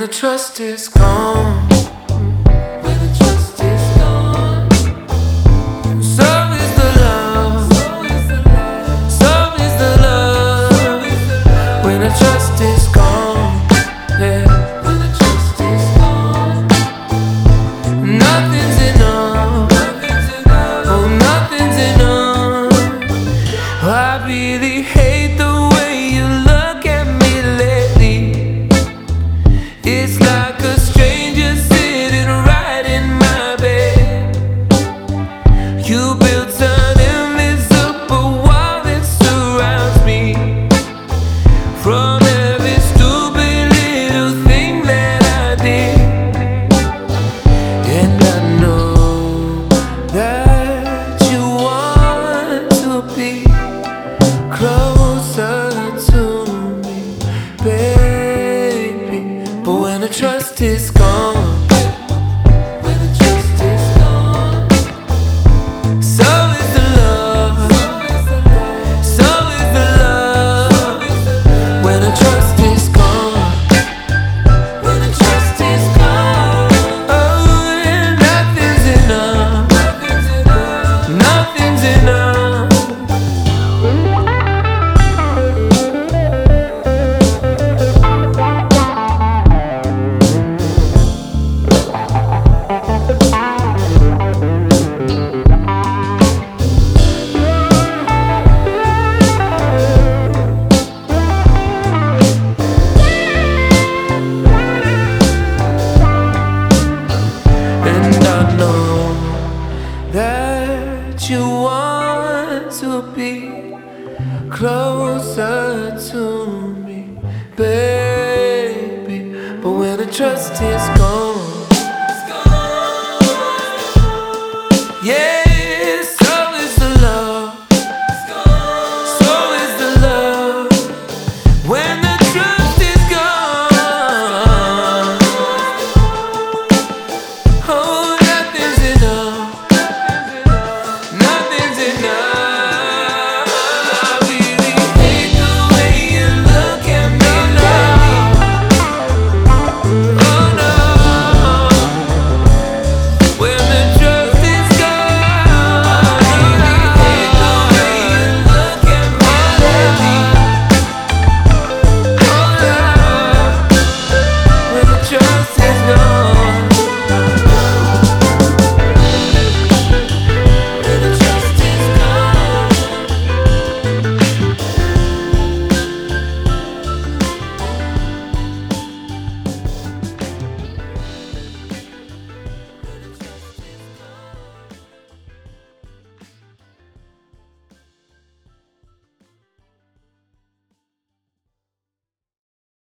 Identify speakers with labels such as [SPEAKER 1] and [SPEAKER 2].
[SPEAKER 1] the trust is gone, when the trust is gone, so is the love, so is the love. When the trust is gone, yeah, when the trust is gone, nothing's enough, oh nothing's enough. I really hate the way you look at me lately. It's like a stranger sitting right in my bed. You built an invisible wall that surrounds me from every stupid little thing that I did. And I know that you want to be closer to me, baby. But when the trust is gone, when the trust is gone, so is the love, so is the love. When the trust is gone, when the trust is gone, oh, and nothing's enough, nothing's enough. And I know that you want to be closer to me, baby. But when the trust is gone,